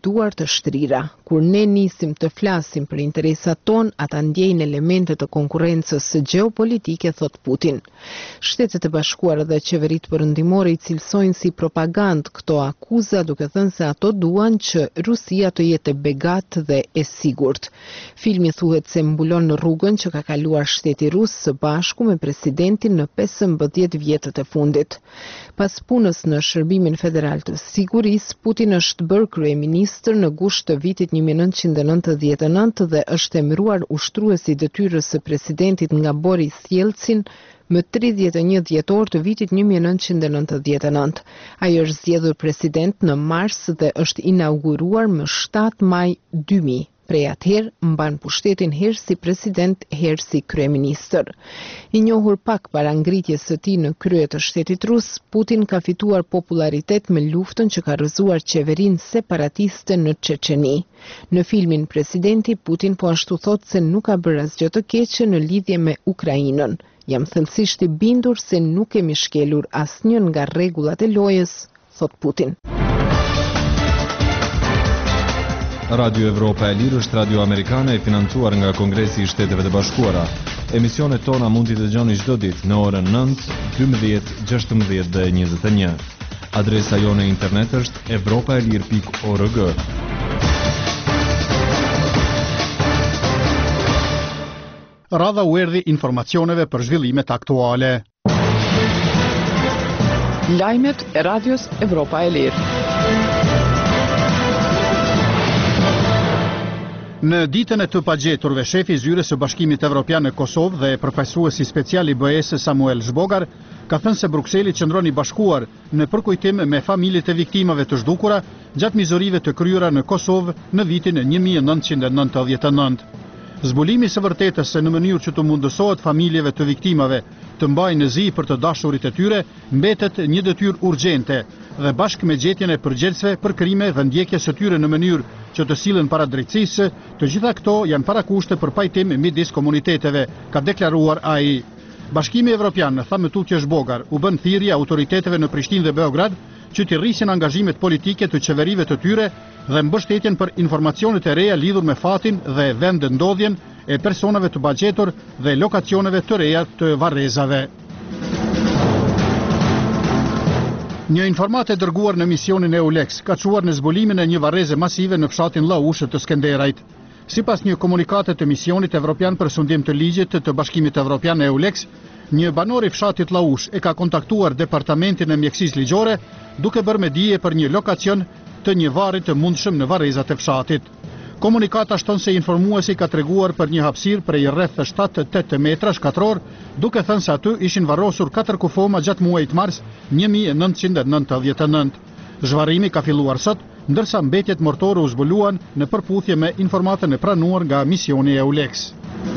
duar të shtrira. Kur ne nisim të flasim për interesat ton, ata ndjejnë elemente të konkurrencës gjeopolitike, thot Putin. Shtetet e Bashkuara dhe qeveritë perëndimore i cilësojnë si propagandë këto akuza, duke thënë se ato duan që Rusia të jetë begat dhe e sigurt. Filmi thuhet se mbulon rrugën që ka kaluar shteti rus së bashku me presidentin në 15 vjetët e fundit. Pas punës në Shërbimin Federal të Sigurisë, Putin është bërë kryeministër në gusht të vitit 1999 dhe është emëruar ushtruesi i detyrës së presidentit nga Boris Jelcin më 31 dhjetor të vitit 1999. Ai është zgjedhur president në mars dhe është inauguruar më 7 maj 2000. Prej atëherë mban pushtetin herë si president, herë si kryeministër. I njohur pak para ngritjes së tij në krye të shtetit rus, Putin ka fituar popularitet me luftën që ka rrëzuar qeverinë separatiste në Çeçeni. Në filmin Presidenti, Putin po ashtu thot se nuk ka bërë asgjë të keqe në lidhje me Ukrainën. Jam thellësisht i bindur se nuk kemi shkelur asnjë nga rregullat e lojës, thot Putin. Radio Evropa e Lirë është radio amerikane e financuar nga Kongresi i Shteteve të Bashkuara. Emisionet tona mund t'i dëgjoni çdo ditë në orën 9, 12, 16 dhe 21. Adresa jone internet është europaelir.org. Radha u erdhi informacioneve për zhvillimet aktuale. Lajmet e radios Evropa e Lirë. Në ditën e të pagjeturve, shefi i zyrës së Bashkimit Evropian në Kosovë dhe përfaqësuesi special i BE-s Samuel Zbogar ka thënë se Brukseli qëndron i bashkuar në përkujtim me familjet e viktimave të zhdukura gjatë mizorive të kryera në Kosovë në vitin 1999. Zbulimi së vërtetës se në mënyrë që të mundësohet familjeve të viktimave të mbajnë në zi për të dashurit e tyre, mbetet një detyrë urgjente dhe bashkë me gjetjen e përgjegjësve për krime dhe ndjekjes së tyre në mënyrë që të sillen para drejtësisë, të gjitha këto janë parakushte për pajtim midis komuniteteve, ka deklaruar ai. Bashkimi Evropian, tha me tutje Zbogar, u bën thirrje autoriteteve në Prishtinë dhe Beograd që të rrisin angazhimet politike të qeverive të tyre dhe mbështetjen për informacionet e reja lidhur me fatin dhe vendndodhjen e personave të bagjetur dhe lokacioneve të reja të varrezave. Një informat e dërguar në misionin EULEX ka çuar në zbulimin e një varreze masive në fshatin Llaush të Skenderajt. Sipas një komunikate të misionit evropian për sundim të ligjit të Bashkimit Evropian EULEX, një banor i fshatit Llaush e ka kontaktuar departamentin e mjekësisë ligjore duke bërë me dije për një lokacion të një varri të mundshëm në varrezat e fshatit. Komunikata shton se informuesi ka treguar për një hapësirë prej rreth 7-8 metra shkatror, duke thënë se aty ishin varrosur 4 kufoma gjatë muajit mars 1999. Zhvarrimi ka filluar sot, ndërsa mbetjet mortore u zbuluan në përputhje me informatën e pranuar nga misioni EULEX.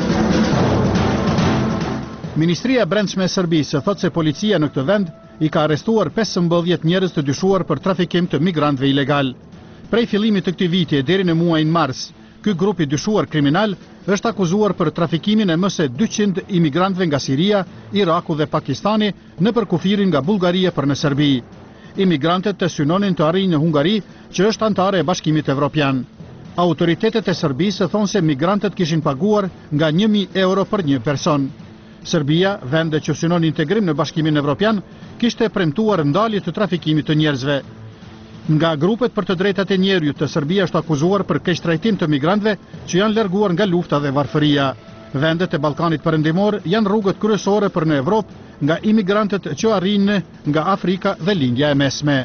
Ministria e Brendshme e Serbisë thotë se policia në këtë vend i ka arrestuar 15 njerëz të dyshuar për trafikim të migrantëve ilegal. Prej fillimit të këtij viti deri në muajin mars, ky grup i dyshuar kriminal është akuzuar për trafikimin e më se 200 imigrantëve nga Siria, Iraku dhe Pakistani nëpër kufirin nga Bullgaria për në Serbi. Imigrantët të synonin të arrijnë në Hungari, që është antare e Bashkimit Evropian. Autoritetet e Serbisë thonë se migrantët kishin paguar nga 1.000 euro për një person. Serbia, vende që synon integrim në Bashkimin Evropian, kishte premtuar ndalje të trafikimit të njerëzve. Nga grupet për të drejtat e njerëzit të Serbia është akuzuar për keqtrajtim të migrantëve që janë larguar nga lufta dhe varfëria. Vendet e Ballkanit Perëndimor janë rrugët kryesore për në Evropë nga imigrantët që arrijnë nga Afrika dhe Lindja e Mesme.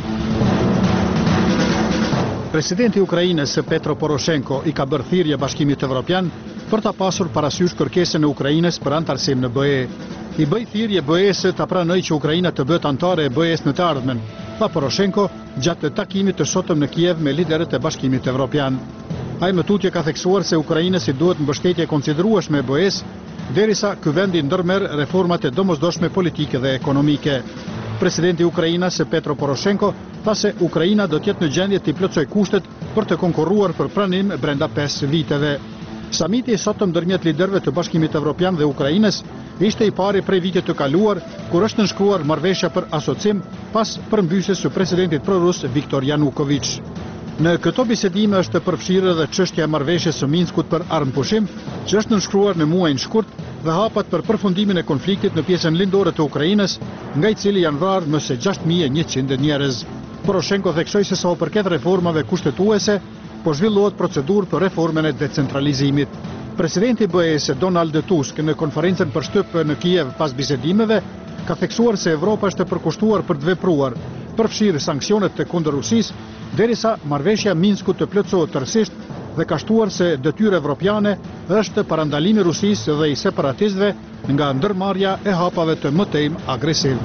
Presidenti i Ukrainës Petro Poroshenko i ka bërë thirrje Bashkimit Evropian për ta pasur parasysh kërkesën e Ukrainës për antarësim në BE. I bëj thirrje BE-s ta pranojë që Ukraina të bëhet antare e BE-s në të ardhmen, tha Poroshenko gjatë takimit të sotëm në Kiev me liderët e Bashkimit Evropian. Ai më tutje ka theksuar se Ukrainës i duhet mbështetje konsiderueshme e BE-s, derisa ky vend i ndërmerr reformat e domosdoshme politike dhe ekonomike. Presidenti i Ukrainës Petro Poroshenko tha se Ukraina do të jetë në gjendje të plotësojë kushtet për të konkurruar për pranim brenda 5 viteve. Samiti i sotëm ndërmjet liderëve të Bashkimit Evropian dhe Ukrainës ishte i pari prej vitit të kaluar, kur është nënshkruar marrëveshja për asocim pas përmbysjes së presidentit prorus Viktor Yanukovych. Në këto bisedime është përfshirë edhe çështja e marrëveshjes së Minskut për armëpushim, që është nënshkruar në muajin shkurt dhe hapat për përfundimin e konfliktit në pjesën lindore të Ukrainës, nga i cili janë vrarë më se 6100 njerëz. Poroshenko theksoi se sa u përket reformave kushtetuese, po zhvillohet procedurë për reformën e decentralizimit. Presidenti BE-s Donald Tusk në konferencën për shtyp në Kiev pas bisedimeve ka theksuar se Evropa është e përkushtuar për të vepruar, përfshirë sanksionet të kundër Rusisë, derisa marrëveshja Minskut të plotësohet tërësisht dhe ka shtuar se detyrë evropiane është parandalimi i Rusisë dhe i separatistëve nga ndërmarrja e hapave të mëtejm agresiv.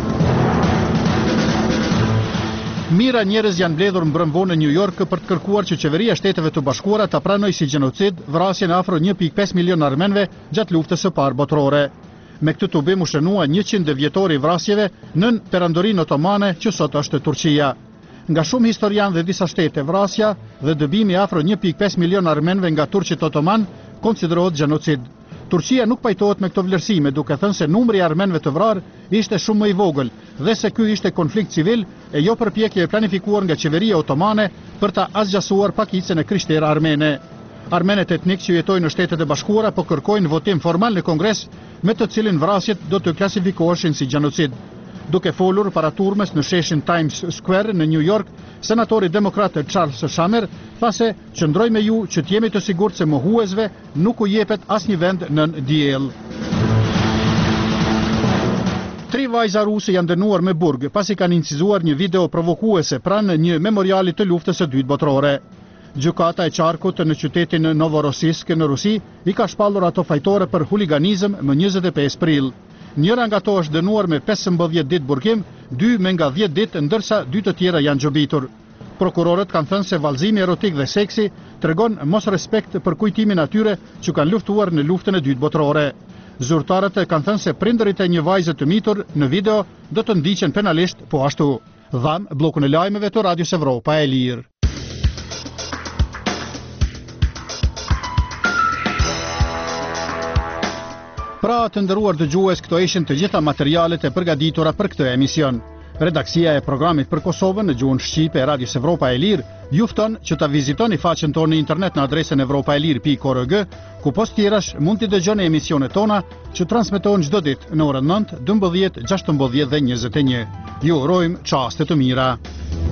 Mira njerëz janë mbledhur mbrëmvonë në New York për të kërkuar që qeveria e Shteteve të Bashkuara ta pranojë si gjenocid vrasjen e afro 1.5 milion armenëve gjatë luftës së parë botërore. Me këtë tubim u shënua 100 vjetori i vrasjeve nën perandorinë otomane që sot është Turqia. Nga shumë historianë dhe disa shtete, vrasja dhe dëbimi afro 1.5 milion armenëve nga turqit otoman konsiderohet gjenocid. Turqia nuk pajtohet me këto vlerësime, duke thënë se numri i armenëve të vrarë ishte shumë më i vogël dhe se ky ishte konflikt civil e jo përpjekje e planifikuar nga qeveria otomane për ta asgjasuar pakicën e krishterë armene. Armenet etnik që jetojnë në Shtetet e Bashkuara po kërkojnë votim formal në Kongres me të cilin vrasjet do të klasifikoheshin si gjenocid. Duke folur para turmes në sheshin Times Square në New York, senatori demokrat Charles Schumer tha se qëndroj me ju që t'jemi të sigurt se mohuesve nuk u jepet asnjë vend nën diell. 3 vajza ruse janë dënuar me burg pasi kanë incizuar një video provokuese pranë një memoriali të luftës së dytë botërore. Gjykata e qarkut në qytetin Novorossiysk në Rusi i ka shpallur ato fajtore për huliganizëm më 25 prill. Njëra nga to është dënuar me 15 ditë burgim, 2 me nga 10 ditë, ndërsa 2 të tjera janë gjobitur. Prokurorët kanë thënë se vallëzimi erotik dhe seksi tregon mos respekt për kujtimin atyre që kanë luftuar në luftën e dytë botërore. Zyrtarët kanë thënë se prindërit e një vajze të mitur në video do të ndiqen penalisht po ashtu. Dham bllokun e lajmeve të Radios Evropa e Lirë. Pra të nderuar dëgjues, këto ishin të gjitha materialet e përgatitura për këtë emision. Redaksia e programit për Kosovën në gjuhën shqipe e Radios Evropa e Lirë ju fton që ta vizitoni faqen tonë në internet në adresën evropaelir.org, ku post tjerash mund t'i dëgjoni emisionet tona që transmetohen çdo ditë në orën 9, 12, 16 dhe 21. Ju urojmë çaste të mira.